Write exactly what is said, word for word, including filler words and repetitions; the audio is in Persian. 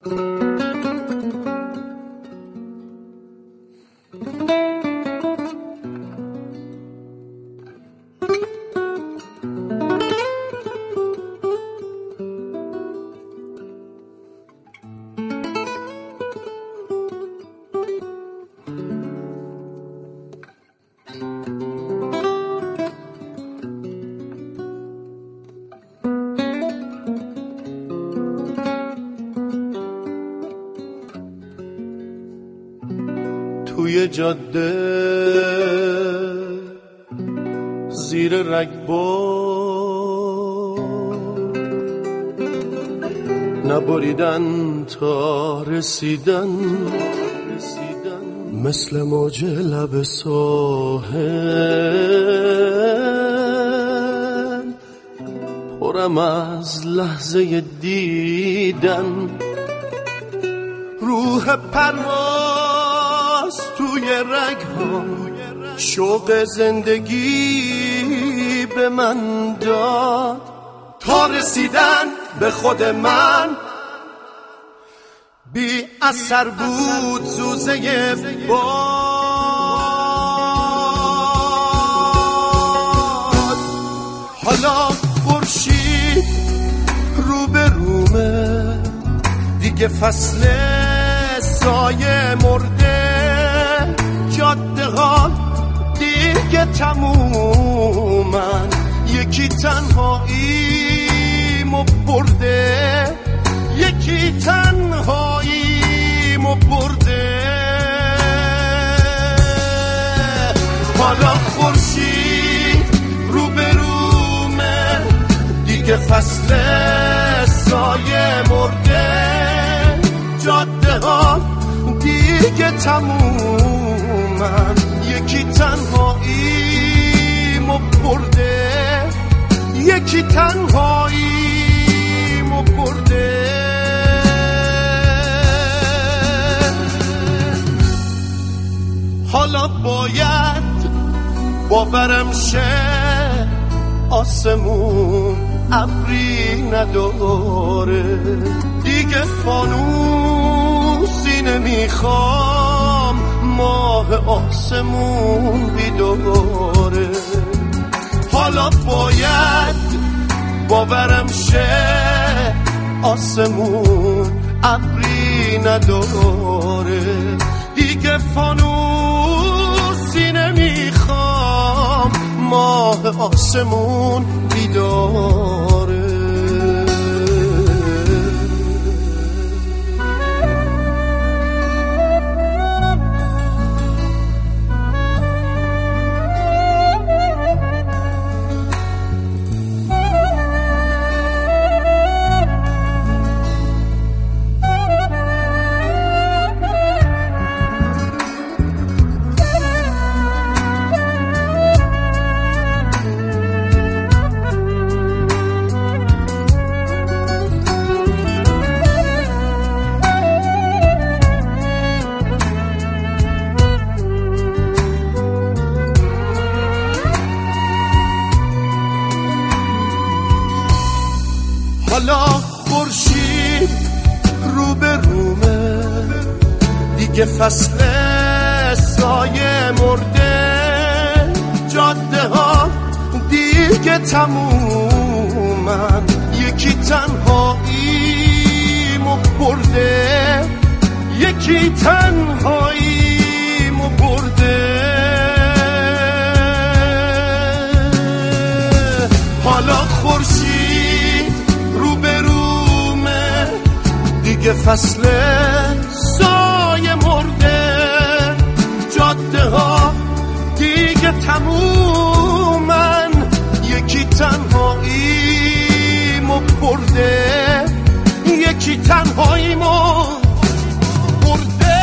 توی جاده زیر رگبار نبریدن تا رسیدن مثل موج لب ساحل پرم از لحظه دیدن روح پرواز توی رگ‌ها شوق زندگی به من داد تا رسیدن به خود من بی اثر بود زوزه باد. حالا خورشید رو به رومه دیگه فصل سایه مرده جاده ها دیگه تمومن یکی تنهاییمو برده یکی تنهاییمو برده. حالا خورشید رو به رومه دیگه فصل سایه مرده جاده ها دیگه تمومن یکی تنهاییمو برده یکی تنهاییمو برده. حالا باید باورم شه آسمون ابری نداره دیگه فانوسی نمیخوام ماه آسمون بیداره. حالا باید باورم شه آسمون ابری نداره دیگه فانوسی نمیخوام ماه آسمون بیداره. حالا خورشید رو به رومه دیگه فصل سایه مرده جاده ها دیگه تمومن یکی تنهاییمو برده یکی تنهاییمو برده. حالا خورشید رو به رومه دیگه فصل سایه مرده جاده ها دیگه تمومن یکی تنهاییمو برده یکی تنهاییمو برده.